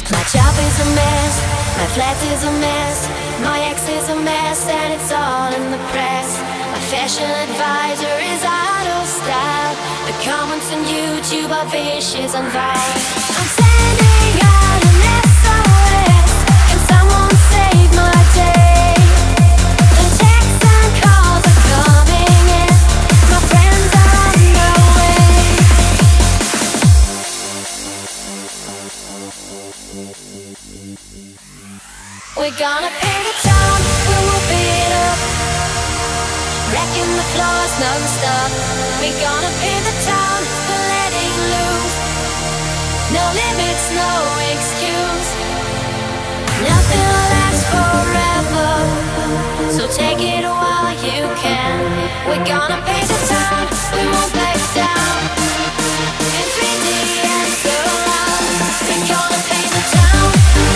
My job is a mess, my flat is a mess, my ex is a mess, and it's all in the press. My fashion advisor is out of style. The comments on YouTube are vicious and vile. I'm sending out an SOS. Can someone save my day? The texts and calls are coming in. My friends are on their way. We're gonna paint the town, we will beat it up, wrecking the floors non-stop. We're gonna paint the town, we're letting loose. No limits, no excuse. Nothing lasts forever, so take it while you can. We're gonna paint the town, we won't back down. In 3D and surround, we're gonna paint the town.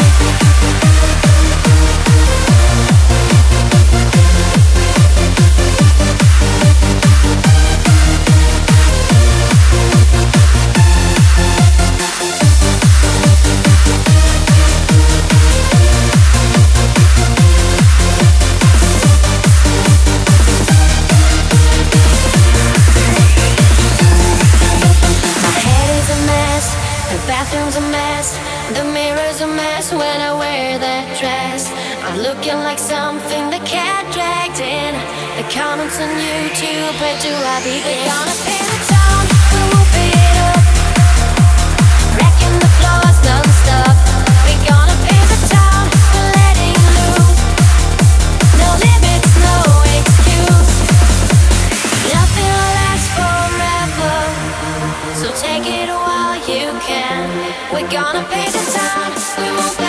Bathroom's a mess, the mirror's a mess when I wear that dress. I'm looking like something the cat dragged in. The comments on YouTube, where do I begin? We're gonna paint the town, we will beat it up, wrecking the floors non-stop. We're gonna paint the town, we're letting loose. No limits, no excuse. Nothing lasts forever, so take it while you can. We're gonna paint the town, we won't